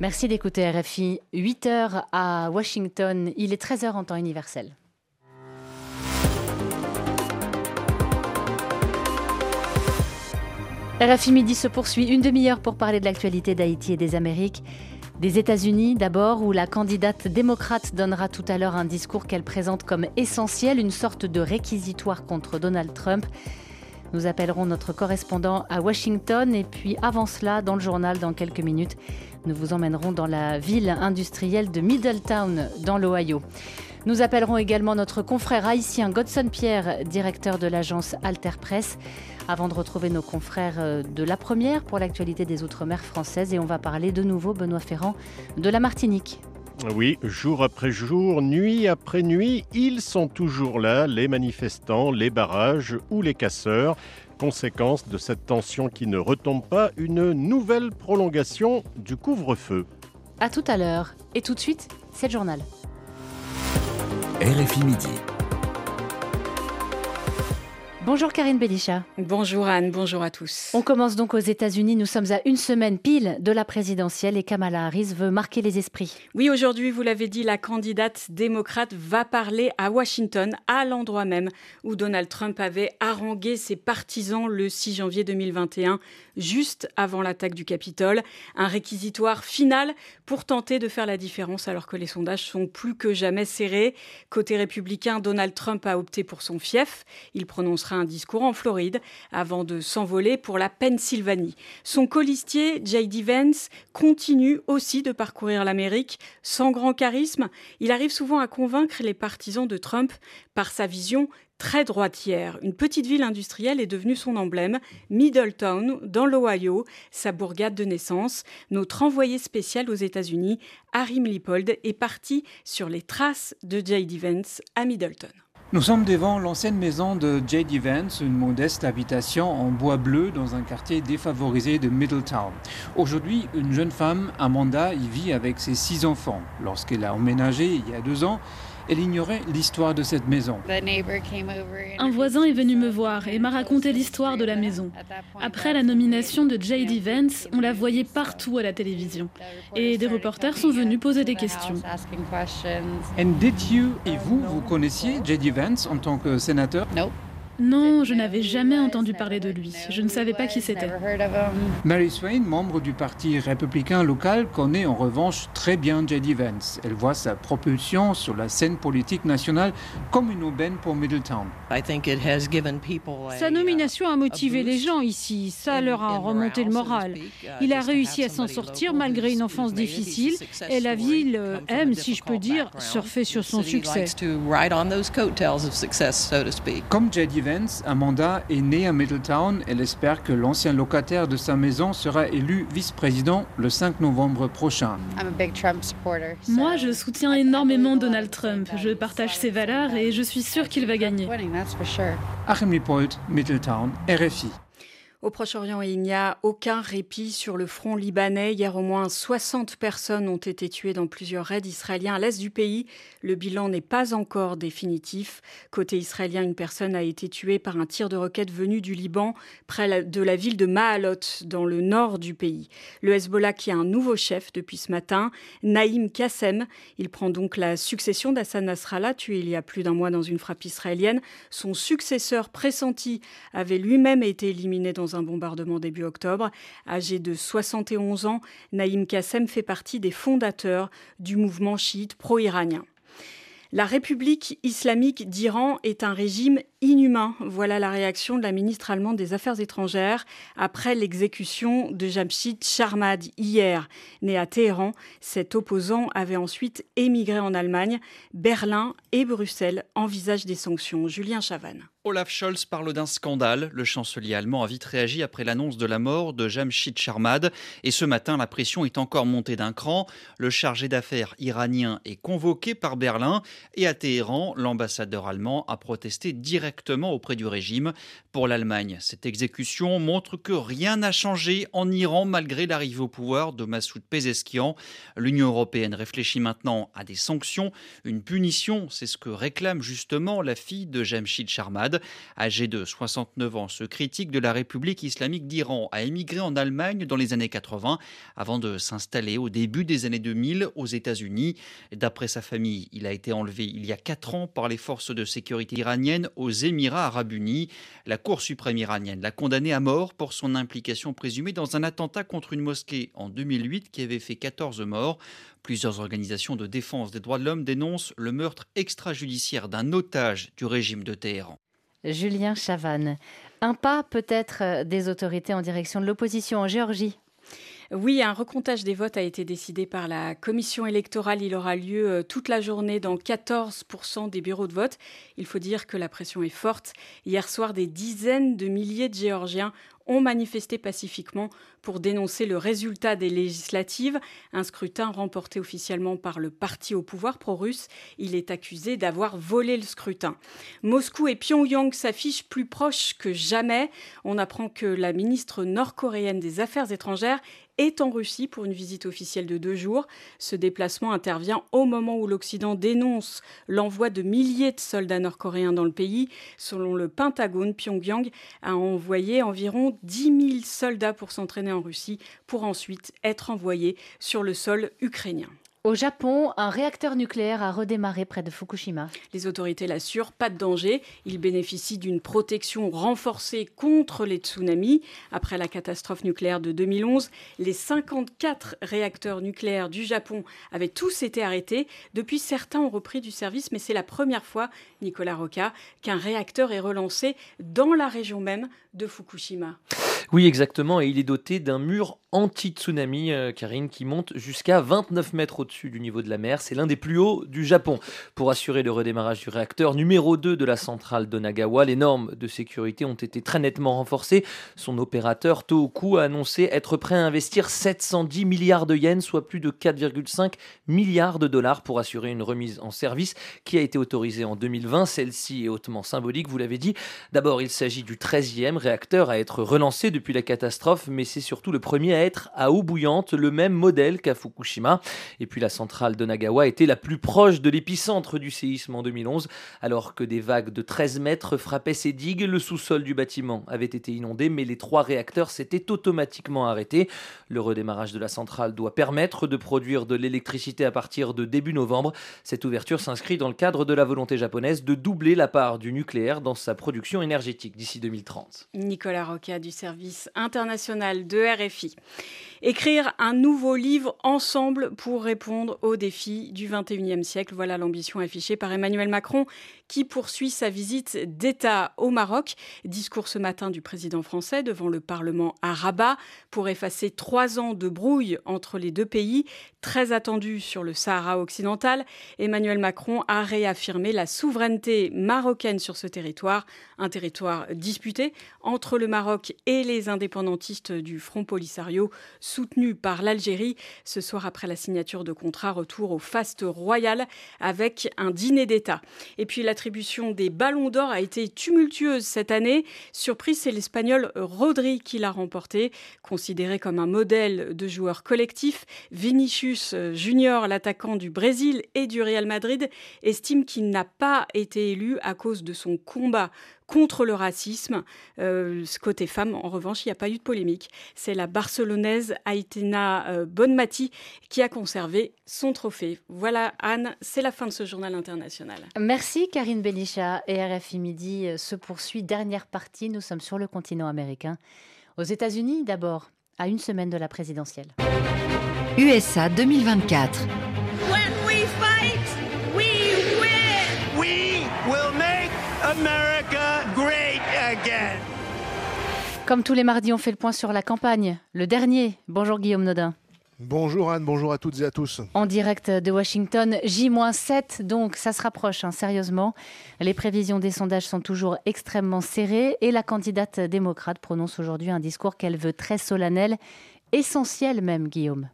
Merci d'écouter RFI. 8h à Washington, il est 13h en temps universel. RFI Midi se poursuit, une demi-heure pour parler de l'actualité d'Haïti et des Amériques. Des États-Unis d'abord, où la candidate démocrate donnera tout à l'heure un discours qu'elle présente comme essentiel, une sorte de réquisitoire contre Donald Trump. Nous appellerons notre correspondant à Washington et puis avant cela, dans le journal, dans quelques minutes, nous vous emmènerons dans la ville industrielle de Middletown, dans l'Ohio. Nous appellerons également notre confrère haïtien Godson Pierre, directeur de l'agence Alter Press, avant de retrouver nos confrères de La Première pour l'actualité des Outre-mer françaises. Et on va parler de nouveau, Benoît Ferrand, de la Martinique. Oui, jour après jour, nuit après nuit, ils sont toujours là, les manifestants, les barrages ou les casseurs. Conséquence de cette tension qui ne retombe pas, une nouvelle prolongation du couvre-feu. À tout à l'heure. Et tout de suite, c'est le journal. RFI Midi. Bonjour Karine Bélichat. Bonjour Anne, bonjour à tous. On commence donc aux États-Unis. Nous sommes à une semaine pile de la présidentielle et Kamala Harris veut marquer les esprits. Oui, aujourd'hui, vous l'avez dit, la candidate démocrate va parler à Washington, à l'endroit même où Donald Trump avait harangué ses partisans le 6 janvier 2021, juste avant l'attaque du Capitole. Un réquisitoire final pour tenter de faire la différence alors que les sondages sont plus que jamais serrés. Côté républicain, Donald Trump a opté pour son fief. Il prononcera un discours en Floride avant de s'envoler pour la Pennsylvanie. Son colistier, J.D. Vance, continue aussi de parcourir l'Amérique sans grand charisme. Il arrive souvent à convaincre les partisans de Trump par sa vision très droitière. Une petite ville industrielle est devenue son emblème, Middletown, dans l'Ohio, sa bourgade de naissance. Notre envoyé spécial aux États-Unis, Harim Lipold, est parti sur les traces de J.D. Vance à Middleton. Nous sommes devant l'ancienne maison de J.D. Vance, une modeste habitation en bois bleu dans un quartier défavorisé de Middletown. Aujourd'hui, une jeune femme, Amanda, y vit avec ses 6 enfants. Lorsqu'elle a emménagé il y a 2 ans, elle ignorait l'histoire de cette maison. Un voisin est venu me voir et m'a raconté l'histoire de la maison. Après la nomination de J.D. Vance, on la voyait partout à la télévision. Et des reporters sont venus poser des questions. Et vous connaissiez J.D. Vance en tant que sénateur? Non, je n'avais jamais entendu parler de lui. Je ne savais pas qui c'était. Mary Swain, membre du parti républicain local, connaît en revanche très bien J.D. Vance. Elle voit sa propulsion sur la scène politique nationale comme une aubaine pour Middletown. Sa nomination a motivé les gens ici. Ça leur a remonté le moral. Il a réussi à s'en sortir malgré une enfance difficile. Et la ville aime, si je peux dire, surfer sur son succès. Comme J.D. Vance, Amanda est née à Middletown. Elle espère que l'ancien locataire de sa maison sera élu vice-président le 5 novembre prochain. Moi, je soutiens énormément Donald Trump. Je partage ses valeurs et je suis sûre qu'il va gagner. Harim Lipold, Middletown, RFI. Au Proche-Orient, il n'y a aucun répit sur le front libanais. Hier, au moins 60 personnes ont été tuées dans plusieurs raids israéliens à l'est du pays. Le bilan n'est pas encore définitif. Côté israélien, une personne a été tuée par un tir de roquette venu du Liban, près de la ville de Maalot, dans le nord du pays. Le Hezbollah qui a un nouveau chef depuis ce matin, Naïm Qassem. Il prend donc la succession d'Hassan Nasrallah, tué il y a plus d'1 mois dans une frappe israélienne. Son successeur pressenti avait lui-même été éliminé dans un bombardement début octobre. Âgé de 71 ans, Naïm Qassem fait partie des fondateurs du mouvement chiite pro-iranien. La République islamique d'Iran est un régime inhumain. Voilà la réaction de la ministre allemande des Affaires étrangères après l'exécution de Jamshid Sharmad hier. Né à Téhéran, cet opposant avait ensuite émigré en Allemagne. Berlin et Bruxelles envisagent des sanctions. Julien Chavannes. Olaf Scholz parle d'un scandale. Le chancelier allemand a vite réagi après l'annonce de la mort de Jamshid Sharmad. Et ce matin, la pression est encore montée d'un cran. Le chargé d'affaires iranien est convoqué par Berlin. Et à Téhéran, l'ambassadeur allemand a protesté directement auprès du régime. Pour l'Allemagne, cette exécution montre que rien n'a changé en Iran malgré l'arrivée au pouvoir de Massoud Pezeshkian. L'Union européenne réfléchit maintenant à des sanctions. Une punition, c'est ce que réclame justement la fille de Jamshid Charmad. Âgée de 69 ans, ce critique de la République islamique d'Iran a émigré en Allemagne dans les années 80 avant de s'installer au début des années 2000 aux États-Unis. D'après sa famille, il a été enlevé il y a 4 ans par les forces de sécurité iraniennes aux Émirats arabes unis. La Cour suprême iranienne l'a condamné à mort pour son implication présumée dans un attentat contre une mosquée en 2008 qui avait fait 14 morts. Plusieurs organisations de défense des droits de l'homme dénoncent le meurtre extrajudiciaire d'un otage du régime de Téhéran. Julien Chavannes, un pas peut-être des autorités en direction de l'opposition en Géorgie. Oui, un recomptage des votes a été décidé par la commission électorale. Il aura lieu toute la journée dans 14% des bureaux de vote. Il faut dire que la pression est forte. Hier soir, des dizaines de milliers de Géorgiens ont manifesté pacifiquement pour dénoncer le résultat des législatives. Un scrutin remporté officiellement par le parti au pouvoir pro-russe. Il est accusé d'avoir volé le scrutin. Moscou et Pyongyang s'affichent plus proches que jamais. On apprend que la ministre nord-coréenne des Affaires étrangères est en Russie pour une visite officielle de 2 jours. Ce déplacement intervient au moment où l'Occident dénonce l'envoi de milliers de soldats nord-coréens dans le pays. Selon le Pentagone, Pyongyang a envoyé environ 10 000 soldats pour s'entraîner en Russie, pour ensuite être envoyés sur le sol ukrainien. Au Japon, un réacteur nucléaire a redémarré près de Fukushima. Les autorités l'assurent, pas de danger. Il bénéficie d'une protection renforcée contre les tsunamis. Après la catastrophe nucléaire de 2011, les 54 réacteurs nucléaires du Japon avaient tous été arrêtés. Depuis, certains ont repris du service, mais c'est la première fois, Nicolas Roca, qu'un réacteur est relancé dans la région même de Fukushima. Oui, exactement, et il est doté d'un mur anti-tsunami, Karine, qui monte jusqu'à 29 mètres au-dessus du niveau de la mer. C'est l'un des plus hauts du Japon. Pour assurer le redémarrage du réacteur numéro 2 de la centrale d'Onagawa, les normes de sécurité ont été très nettement renforcées. Son opérateur, Tohoku, a annoncé être prêt à investir 710 milliards de yens, soit plus de 4,5 milliards de dollars pour assurer une remise en service qui a été autorisée en 2020. Celle-ci est hautement symbolique, vous l'avez dit. D'abord, il s'agit du 13e réacteur à être relancé depuis la catastrophe, mais c'est surtout le premier à être à eau bouillante, le même modèle qu'à Fukushima. Et puis la centrale d'Onagawa était la plus proche de l'épicentre du séisme en 2011. Alors que des vagues de 13 mètres frappaient ses digues, le sous-sol du bâtiment avait été inondé, mais les 3 réacteurs s'étaient automatiquement arrêtés. Le redémarrage de la centrale doit permettre de produire de l'électricité à partir de début novembre. Cette ouverture s'inscrit dans le cadre de la volonté japonaise de doubler la part du nucléaire dans sa production énergétique d'ici 2030. Nicolas Roca du service international de RFI. Écrire un nouveau livre ensemble pour répondre aux défis du XXIe siècle. Voilà l'ambition affichée par Emmanuel Macron qui poursuit sa visite d'État au Maroc. Discours ce matin du président français devant le Parlement à Rabat pour effacer 3 ans de brouille entre les 2 pays. Très attendu sur le Sahara occidental, Emmanuel Macron a réaffirmé la souveraineté marocaine sur ce territoire, un territoire disputé entre le Maroc et les indépendantistes du Front Polisario soutenus par l'Algérie. Ce soir, après la signature de contrat, retour au faste royal avec un dîner d'État. Et puis l'attribution des ballons d'or a été tumultueuse cette année. Surprise, c'est l'Espagnol Rodri qui l'a remporté. Considéré comme un modèle de joueur collectif, Vinicius Junior, l'attaquant du Brésil et du Real Madrid, estime qu'il n'a pas été élu à cause de son combat contre le racisme. Côté femme, en revanche, il n'y a pas eu de polémique. C'est la Barcelonaise Aitana Bonmati qui a conservé son trophée. Voilà, Anne, c'est la fin de ce journal international. Merci Karine Belisha. Et RFI Midi se poursuit. Dernière partie, nous sommes sur le continent américain. Aux États-Unis, d'abord, à 1 semaine de la présidentielle. USA 2024. When we fight, we win. We will make America great again. Comme tous les mardis, on fait le point sur la campagne. Le dernier. Bonjour Guillaume Nodin. Bonjour Anne, bonjour à toutes et à tous. En direct de Washington, J-7, donc ça se rapproche, sérieusement. Les prévisions des sondages sont toujours extrêmement serrées et la candidate démocrate prononce aujourd'hui un discours qu'elle veut très solennel, essentiel même, Guillaume.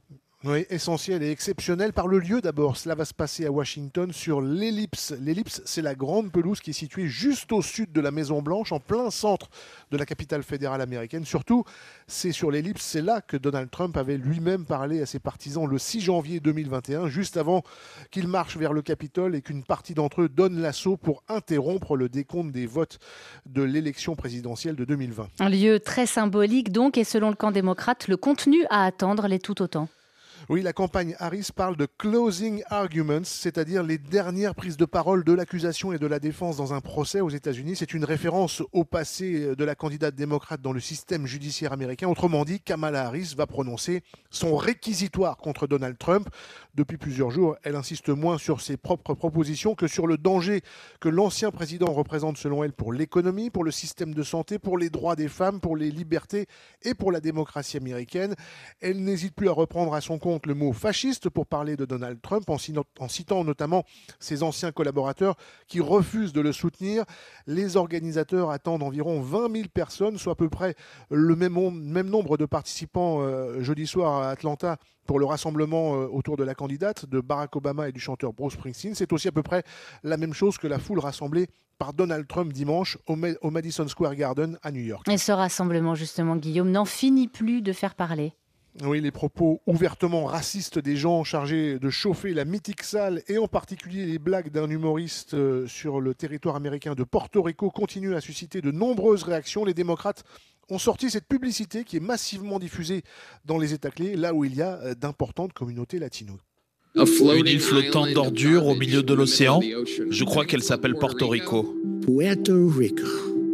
Oui, essentiel et exceptionnel par le lieu d'abord. Cela va se passer à Washington sur l'Ellipse. L'Ellipse, c'est la grande pelouse qui est située juste au sud de la Maison-Blanche, en plein centre de la capitale fédérale américaine. Surtout, c'est sur l'Ellipse, c'est là que Donald Trump avait lui-même parlé à ses partisans le 6 janvier 2021, juste avant qu'il marche vers le Capitole et qu'une partie d'entre eux donne l'assaut pour interrompre le décompte des votes de l'élection présidentielle de 2020. Un lieu très symbolique donc, et selon le camp démocrate, le contenu à attendre l'est tout autant. Oui, la campagne Harris parle de closing arguments, c'est-à-dire les dernières prises de parole de l'accusation et de la défense dans un procès aux États-Unis. C'est une référence au passé de la candidate démocrate dans le système judiciaire américain. Autrement dit, Kamala Harris va prononcer son réquisitoire contre Donald Trump. Depuis plusieurs jours, elle insiste moins sur ses propres propositions que sur le danger que l'ancien président représente selon elle pour l'économie, pour le système de santé, pour les droits des femmes, pour les libertés et pour la démocratie américaine. Elle n'hésite plus à reprendre à son compte le mot fasciste pour parler de Donald Trump en citant notamment ses anciens collaborateurs qui refusent de le soutenir. Les organisateurs attendent environ 20 000 personnes, soit à peu près le même nombre de participants jeudi soir à Atlanta pour le rassemblement autour de la candidate de Barack Obama et du chanteur Bruce Springsteen. C'est aussi à peu près la même chose que la foule rassemblée par Donald Trump dimanche au Madison Square Garden à New York. Et ce rassemblement, justement, Guillaume, n'en finit plus de faire parler. Oui, les propos ouvertement racistes des gens chargés de chauffer la mythique salle et en particulier les blagues d'un humoriste sur le territoire américain de Porto Rico continuent à susciter de nombreuses réactions. Les démocrates ont sorti cette publicité qui est massivement diffusée dans les États clés, là où il y a d'importantes communautés latino. Une île flottante d'ordures au milieu de l'océan. Je crois qu'elle s'appelle Porto Rico. Puerto Rico.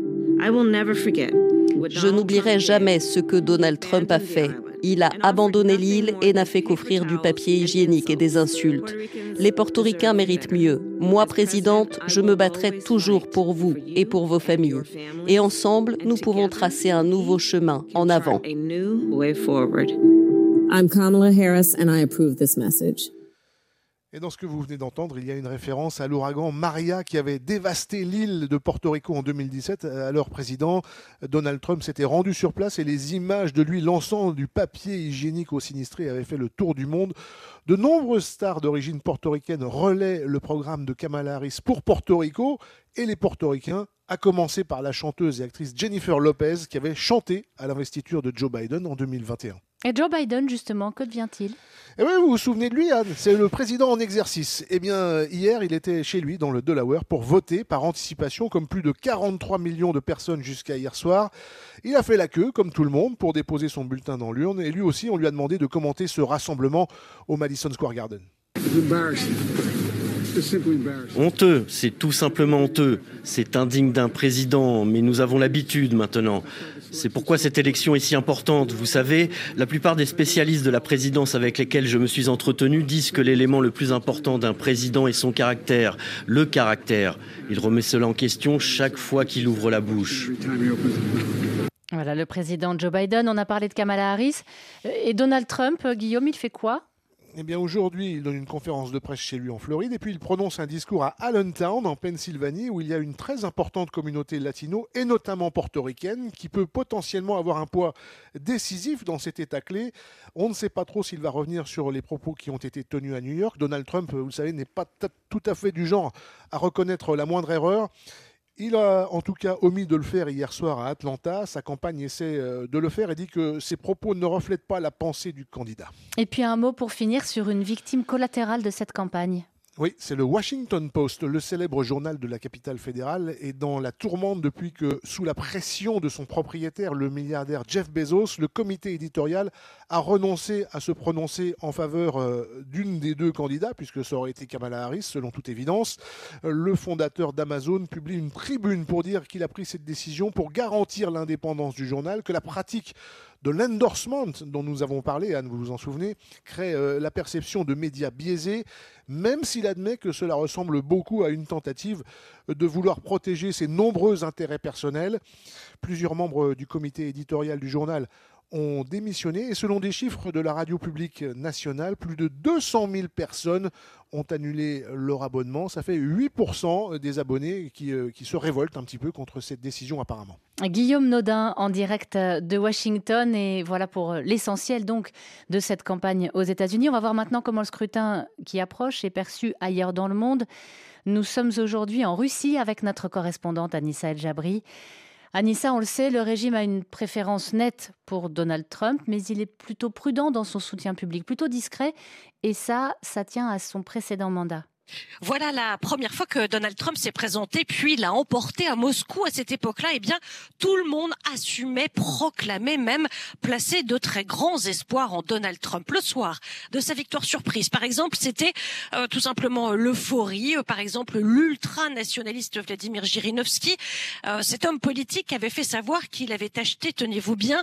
Je n'oublierai jamais ce que Donald Trump a fait. Il a abandonné l'île et n'a fait qu'offrir du papier hygiénique et des insultes. Les Portoricains méritent mieux. Moi, présidente, je me battrai toujours pour vous et pour vos familles. Et ensemble, nous pouvons tracer un nouveau chemin en avant. I'm Kamala Harris and I approve this message. Et dans ce que vous venez d'entendre, il y a une référence à l'ouragan Maria qui avait dévasté l'île de Porto Rico en 2017. Alors président, Donald Trump s'était rendu sur place et les images de lui lançant du papier hygiénique aux sinistrés avaient fait le tour du monde. De nombreuses stars d'origine portoricaine relaient le programme de Kamala Harris pour Porto Rico et les Portoricains, à commencer par la chanteuse et actrice Jennifer Lopez qui avait chanté à l'investiture de Joe Biden en 2021. Et Joe Biden, justement, que devient-il ? Eh oui, vous vous souvenez de lui, Anne, c'est le président en exercice. Eh bien, hier, il était chez lui, dans le Delaware, pour voter par anticipation, comme plus de 43 millions de personnes jusqu'à hier soir. Il a fait la queue, comme tout le monde, pour déposer son bulletin dans l'urne. Et lui aussi, on lui a demandé de commenter ce rassemblement au Madison Square Garden. Honteux, c'est tout simplement honteux. C'est indigne d'un président, mais nous avons l'habitude maintenant. C'est pourquoi cette élection est si importante. Vous savez, la plupart des spécialistes de la présidence avec lesquels je me suis entretenu disent que l'élément le plus important d'un président est son caractère. Le caractère. Il remet cela en question chaque fois qu'il ouvre la bouche. Voilà, le président Joe Biden, on a parlé de Kamala Harris. Et Donald Trump, Guillaume, il fait quoi ? Eh bien, aujourd'hui, il donne une conférence de presse chez lui en Floride et puis il prononce un discours à Allentown, en Pennsylvanie, où il y a une très importante communauté latino et notamment portoricaine qui peut potentiellement avoir un poids décisif dans cet État clé. On ne sait pas trop s'il va revenir sur les propos qui ont été tenus à New York. Donald Trump, vous le savez, n'est pas tout à fait du genre à reconnaître la moindre erreur. Il a en tout cas omis de le faire hier soir à Atlanta. Sa campagne essaie de le faire et dit que ses propos ne reflètent pas la pensée du candidat. Et puis un mot pour finir sur une victime collatérale de cette campagne. Oui, c'est le Washington Post, le célèbre journal de la capitale fédérale, est dans la tourmente depuis que, sous la pression de son propriétaire, le milliardaire Jeff Bezos, le comité éditorial a renoncé à se prononcer en faveur d'une des deux candidats, puisque ça aurait été Kamala Harris, selon toute évidence. Le fondateur d'Amazon publie une tribune pour dire qu'il a pris cette décision pour garantir l'indépendance du journal, que la pratique de l'endorsement dont nous avons parlé, Anne, vous vous en souvenez, crée la perception de médias biaisés, même s'il admet que cela ressemble beaucoup à une tentative de vouloir protéger ses nombreux intérêts personnels. Plusieurs membres du comité éditorial du journal ont démissionné. Et selon des chiffres de la radio publique nationale, plus de 200 000 personnes ont annulé leur abonnement. Ça fait 8% des abonnés qui se révoltent un petit peu contre cette décision apparemment. Guillaume Naudin en direct de Washington, et voilà pour l'essentiel donc de cette campagne aux États-Unis. On va voir maintenant comment le scrutin qui approche est perçu ailleurs dans le monde. Nous sommes aujourd'hui en Russie avec notre correspondante Anissa El Jabri. Anissa, on le sait, le régime a une préférence nette pour Donald Trump, mais il est plutôt prudent dans son soutien public, plutôt discret, et ça tient à son précédent mandat. Voilà la première fois que Donald Trump s'est présenté, puis l'a emporté à Moscou. À cette époque-là, eh bien, tout le monde assumait, proclamait même, plaçait de très grands espoirs en Donald Trump. Le soir de sa victoire surprise, par exemple, c'était tout simplement l'euphorie. Par exemple, l'ultranationaliste Vladimir Zhirinovski, cet homme politique avait fait savoir qu'il avait acheté, tenez-vous bien,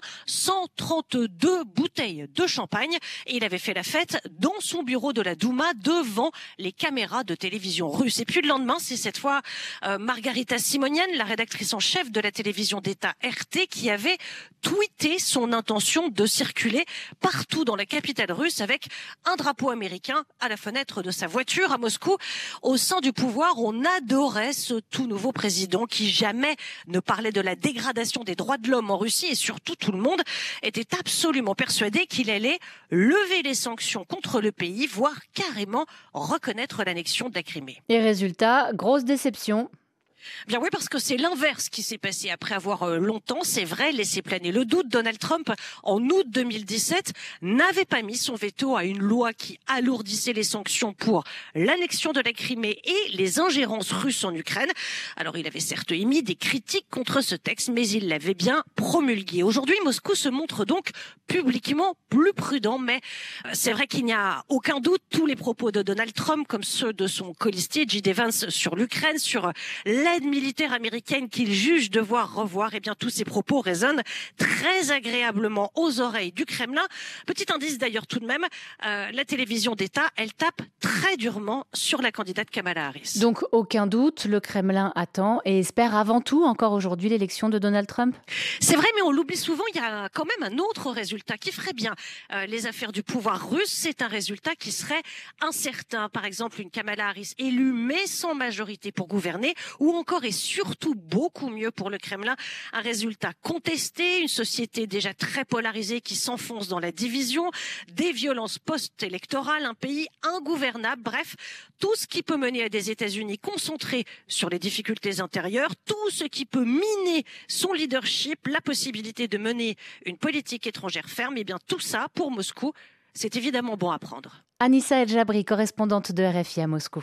132 bouteilles de champagne, et il avait fait la fête dans son bureau de la Douma devant les caméras de télévision russe. Et puis le lendemain, c'est cette fois Margarita Simonian, la rédactrice en chef de la télévision d'État RT, qui avait tweeté son intention de circuler partout dans la capitale russe avec un drapeau américain à la fenêtre de sa voiture à Moscou. Au sein du pouvoir, on adorait ce tout nouveau président qui jamais ne parlait de la dégradation des droits de l'homme en Russie, et surtout tout le monde était absolument persuadé qu'il allait lever les sanctions contre le pays, voire carrément reconnaître l'annexion de la Crimée. Et résultat, grosse déception. Bien oui, parce que c'est l'inverse qui s'est passé. Après avoir longtemps, c'est vrai, laissé planer le doute, Donald Trump, en août 2017, n'avait pas mis son veto à une loi qui alourdissait les sanctions pour l'annexion de la Crimée et les ingérences russes en Ukraine. Alors il avait certes émis des critiques contre ce texte, mais il l'avait bien promulgué. Aujourd'hui, Moscou se montre donc publiquement plus prudent, mais c'est vrai qu'il n'y a aucun doute, tous les propos de Donald Trump, comme ceux de son colistier J.D. Vance sur l'Ukraine, sur l'aide militaire américaine qu'il juge devoir revoir, eh bien tous ces propos résonnent très agréablement aux oreilles du Kremlin. Petit indice d'ailleurs tout de même, la télévision d'État, elle tape très durement sur la candidate Kamala Harris. Donc aucun doute, le Kremlin attend et espère avant tout encore aujourd'hui l'élection de Donald Trump. C'est vrai, mais on l'oublie souvent, il y a quand même un autre résultat qui ferait bien les affaires du pouvoir russe. C'est un résultat qui serait incertain. Par exemple, une Kamala Harris élue mais sans majorité pour gouverner, ou encore et surtout beaucoup mieux pour le Kremlin, un résultat contesté, une société déjà très polarisée qui s'enfonce dans la division, des violences post-électorales, un pays ingouvernable, bref, tout ce qui peut mener à des États-Unis concentrés sur les difficultés intérieures, tout ce qui peut miner son leadership, la possibilité de mener une politique étrangère ferme, et bien tout ça, pour Moscou, c'est évidemment bon à prendre. Anissa El Jabri, correspondante de RFI à Moscou.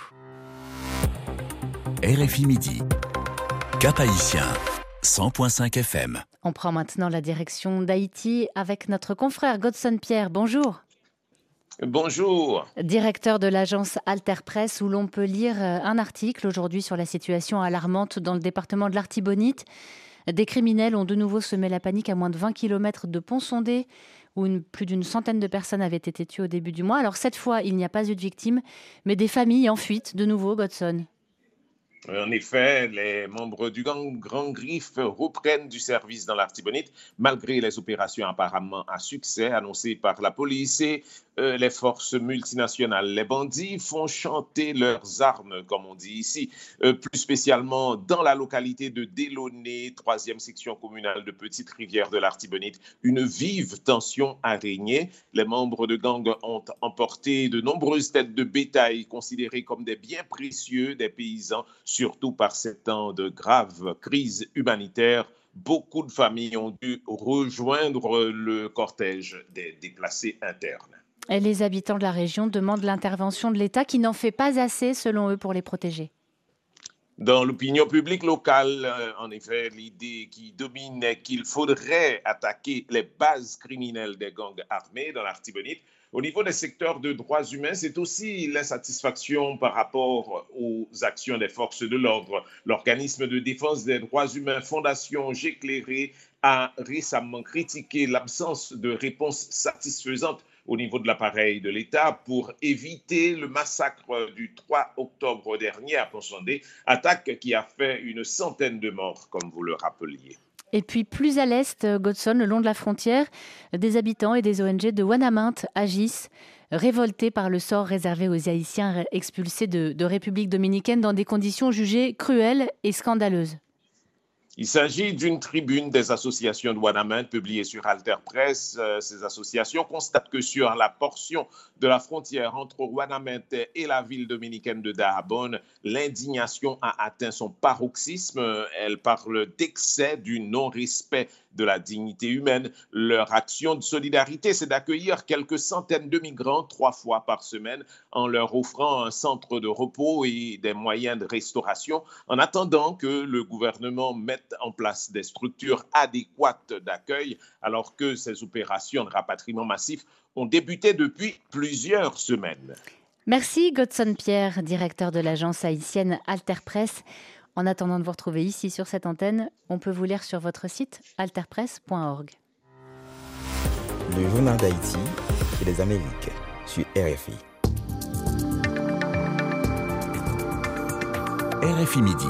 RFI Midi, Cap Haïtien, 100.5 FM. On prend maintenant la direction d'Haïti avec notre confrère Godson Pierre. Bonjour. Bonjour. Directeur de l'agence Alter Press, où l'on peut lire un article aujourd'hui sur la situation alarmante dans le département de l'Artibonite. Des criminels ont de nouveau semé la panique à moins de 20 km de Pont-Sondé, où plus d'une centaine de personnes avaient été tuées au début du mois. Alors cette fois, il n'y a pas eu de victimes, mais des familles en fuite de nouveau, Godson. En effet, les membres du gang Grand Griffe reprennent du service dans l'Artibonite, malgré les opérations apparemment à succès annoncées par la police et les forces multinationales. Les bandits font chanter leurs armes, comme on dit ici, plus spécialement dans la localité de Delaunay, 3e section communale de Petite-Rivière de l'Artibonite. Une vive tension a régné. Les membres de gang ont emporté de nombreuses têtes de bétail considérées comme des biens précieux des paysans, surtout par ces temps de grave crise humanitaire. Beaucoup de familles ont dû rejoindre le cortège des déplacés internes. Et les habitants de la région demandent l'intervention de l'État qui n'en fait pas assez, selon eux, pour les protéger. Dans l'opinion publique locale, en effet, l'idée qui domine est qu'il faudrait attaquer les bases criminelles des gangs armés dans l'Artibonite. Au niveau des secteurs de droits humains, c'est aussi l'insatisfaction par rapport aux actions des forces de l'ordre. L'organisme de défense des droits humains Fondation J'éclairé a récemment critiqué l'absence de réponse satisfaisante au niveau de l'appareil de l'État pour éviter le massacre du 3 octobre dernier à Pont-Sondé, attaque qui a fait une centaine de morts, comme vous le rappeliez. Et puis plus à l'est, Godson, le long de la frontière, des habitants et des ONG de Ouanaminthe agissent, révoltés par le sort réservé aux Haïtiens expulsés de République dominicaine dans des conditions jugées cruelles et scandaleuses. Il s'agit d'une tribune des associations de Ouanaminthe publiée sur Alter Press. Ces associations constatent que sur la portion de la frontière entre Ouanaminthe et la ville dominicaine de Dajabon, l'indignation a atteint son paroxysme. Elle parle d'excès, du non-respect de la dignité humaine. Leur action de solidarité, c'est d'accueillir quelques centaines de migrants 3 fois par semaine en leur offrant un centre de repos et des moyens de restauration en attendant que le gouvernement mette en place des structures adéquates d'accueil alors que ces opérations de rapatriement massif ont débuté depuis plusieurs semaines. Merci Godson Pierre, directeur de l'agence haïtienne Alter Press. En attendant de vous retrouver ici sur cette antenne, on peut vous lire sur votre site alterpress.org. Le journal d'Haïti et des Amériques sur RFI. RFI Midi.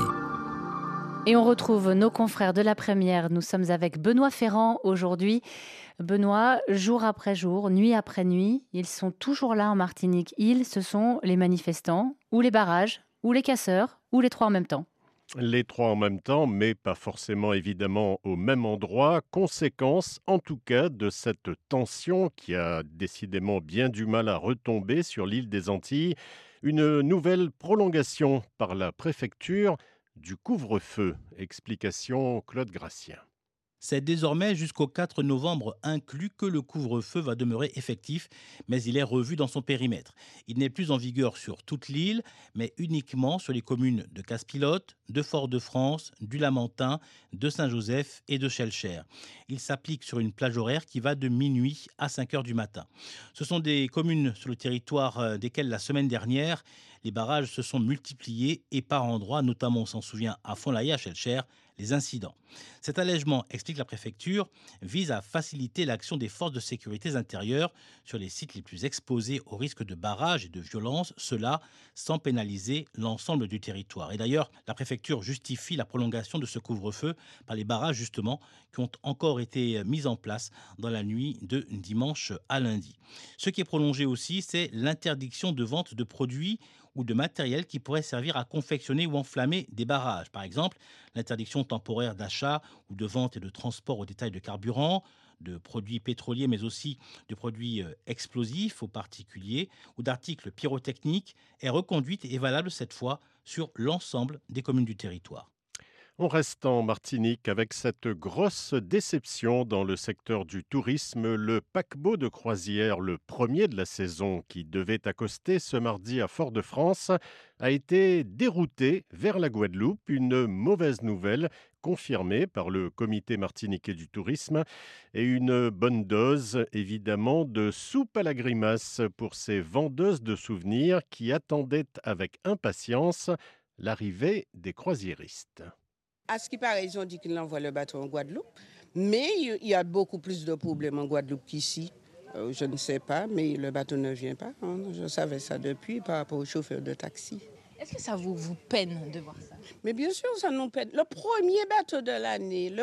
Et on retrouve nos confrères de la première. Nous sommes avec Benoît Ferrand aujourd'hui. Benoît, jour après jour, nuit après nuit, ils sont toujours là en Martinique. Ils, ce sont les manifestants, ou les barrages, ou les casseurs, ou les trois en même temps. Les trois en même temps, mais pas forcément évidemment au même endroit. Conséquence, en tout cas, de cette tension qui a décidément bien du mal à retomber sur l'île des Antilles. Une nouvelle prolongation par la préfecture du couvre-feu. Explication Claude Gratien. C'est désormais jusqu'au 4 novembre inclus que le couvre-feu va demeurer effectif, mais il est revu dans son périmètre. Il n'est plus en vigueur sur toute l'île, mais uniquement sur les communes de Casse-Pilote, de Fort-de-France, du Lamentin, de Saint-Joseph et de Schellcher. Il s'applique sur une plage horaire qui va de minuit à 5 heures du matin. Ce sont des communes sur le territoire desquelles la semaine dernière, les barrages se sont multipliés et par endroits, notamment on s'en souvient à Fond-la-Haye, à Schellcher, les incidents. Cet allègement, explique la préfecture, vise à faciliter l'action des forces de sécurité intérieures sur les sites les plus exposés au risque de barrage et de violence, cela sans pénaliser l'ensemble du territoire. Et d'ailleurs, la préfecture justifie la prolongation de ce couvre-feu par les barrages justement qui ont encore été mis en place dans la nuit de dimanche à lundi. Ce qui est prolongé aussi, c'est l'interdiction de vente de produits ou de matériel qui pourrait servir à confectionner ou enflammer des barrages. Par exemple, l'interdiction temporaire d'achat ou de vente et de transport au détail de carburant, de produits pétroliers, mais aussi de produits explosifs aux particuliers ou d'articles pyrotechniques est reconduite et est valable cette fois sur l'ensemble des communes du territoire. On reste en Martinique avec cette grosse déception dans le secteur du tourisme. Le paquebot de croisière, le premier de la saison qui devait accoster ce mardi à Fort-de-France, a été dérouté vers la Guadeloupe. Une mauvaise nouvelle confirmée par le comité martiniquais du tourisme et une bonne dose évidemment de soupe à la grimace pour ces vendeuses de souvenirs qui attendaient avec impatience l'arrivée des croisiéristes. À ce qui paraît, ils ont dit qu'ils envoient le bateau en Guadeloupe, mais il y a beaucoup plus de problèmes en Guadeloupe qu'ici. Je ne sais pas, mais le bateau ne vient pas. Je savais ça depuis par rapport aux chauffeurs de taxi. Est-ce que ça vous peine de voir ça? Mais bien sûr, ça nous peine. Le premier bateau de l'année,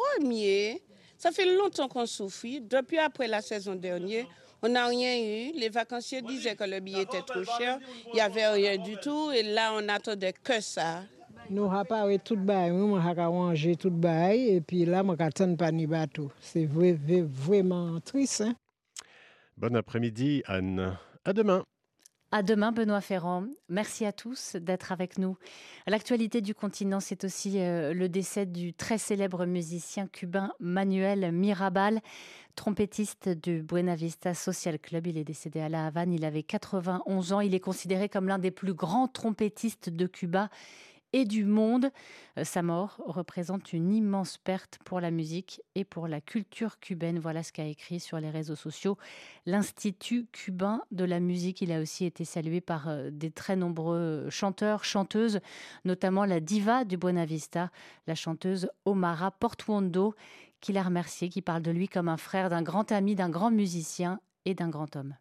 ça fait longtemps qu'on souffre. Depuis après la saison dernière, on n'a rien eu. Les vacanciers disaient que le billet était trop cher. Il n'y avait rien du tout. Et là, on n'attendait que ça. Nous avons parlé tout bail, nous avons mangé tout bail et puis là, nous n'attendons pas ni bateau. C'est vraiment triste. Hein? Bon après-midi, Anne. À demain. À demain, Benoît Ferrand. Merci à tous d'être avec nous. L'actualité du continent, c'est aussi le décès du très célèbre musicien cubain Manuel Mirabal, trompettiste du Buena Vista Social Club. Il est décédé à La Havane, il avait 91 ans. Il est considéré comme l'un des plus grands trompettistes de Cuba et du monde. Sa mort représente une immense perte pour la musique et pour la culture cubaine. Voilà ce qu'a écrit sur les réseaux sociaux l'Institut cubain de la musique. Il a aussi été salué par des très nombreux chanteurs, chanteuses, notamment la diva du Buena Vista, la chanteuse Omara Portuondo, qui l'a remercié, qui parle de lui comme un frère, d'un grand ami, d'un grand musicien et d'un grand homme.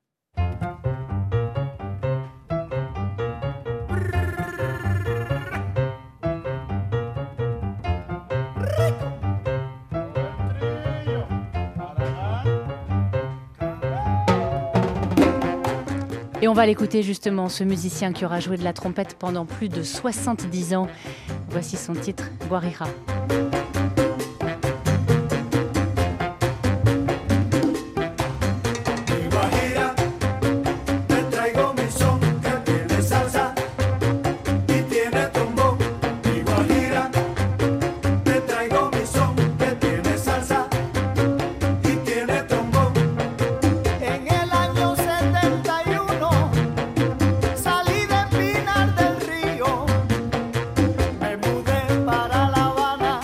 on va l'écouter justement, ce musicien qui aura joué de la trompette pendant plus de 70 ans. Voici son titre, Guajira. Para La Habana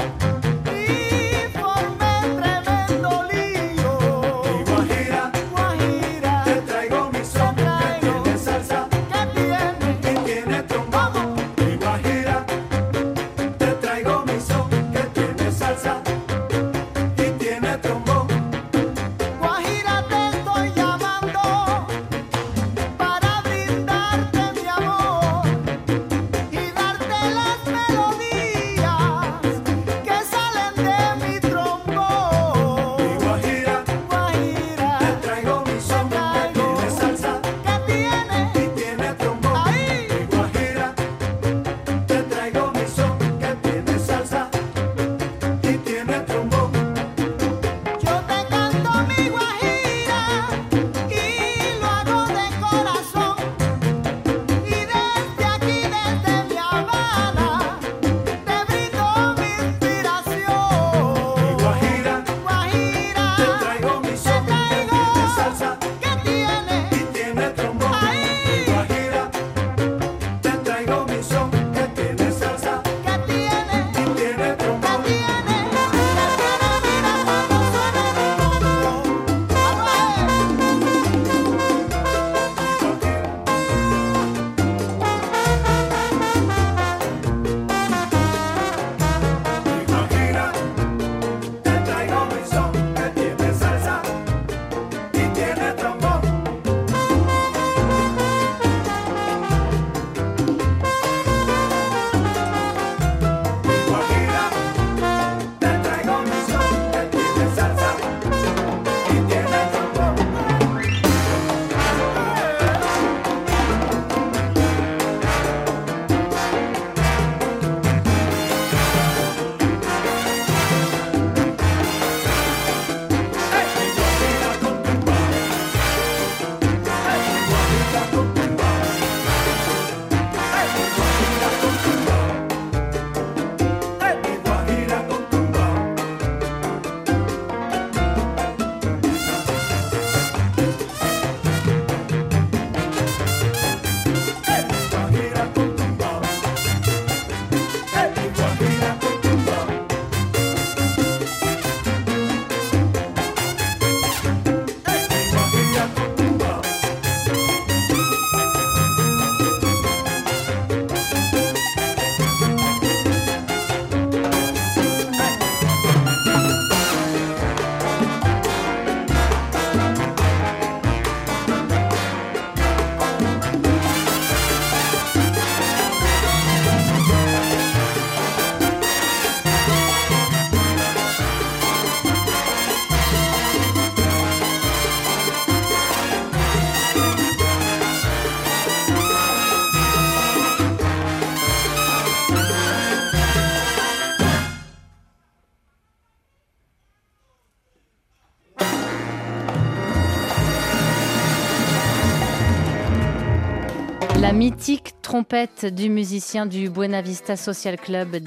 La mythique trompette du musicien du Buena Vista Social Club,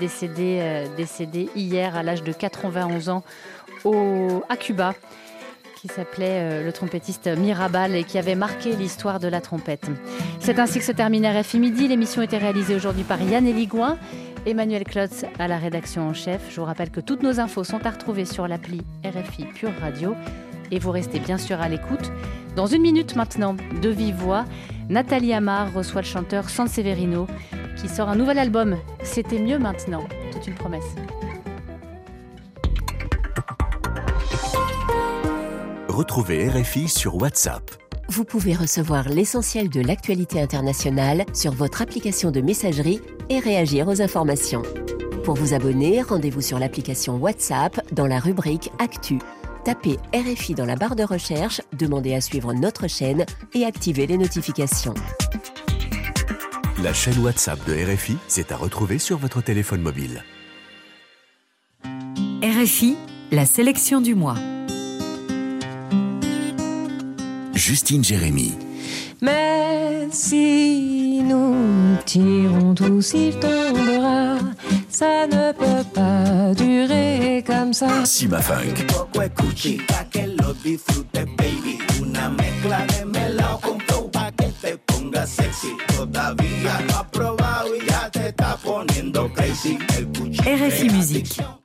décédé hier à l'âge de 91 ans à Cuba, qui s'appelait le trompettiste Mirabal et qui avait marqué l'histoire de la trompette. C'est ainsi que se termine RFI Midi. L'émission était réalisée aujourd'hui par Yann Eligouin, Emmanuel Klotz à la rédaction en chef. Je vous rappelle que toutes nos infos sont à retrouver sur l'appli RFI Pure Radio. Et vous restez bien sûr à l'écoute. Dans une minute maintenant, de vive voix, Nathalie Amar reçoit le chanteur Sanseverino qui sort un nouvel album. C'était mieux maintenant, toute une promesse. Retrouvez RFI sur WhatsApp. Vous pouvez recevoir l'essentiel de l'actualité internationale sur votre application de messagerie et réagir aux informations. Pour vous abonner, rendez-vous sur l'application WhatsApp dans la rubrique Actu. Tapez RFI dans la barre de recherche, demandez à suivre notre chaîne et activez les notifications. La chaîne WhatsApp de RFI, c'est à retrouver sur votre téléphone mobile. RFI, la sélection du mois. Justine Jérémy. Mais si nous tirons tous, il tombera. Ça ne peut pas durer comme ça. Sima Funk. RFI Musique.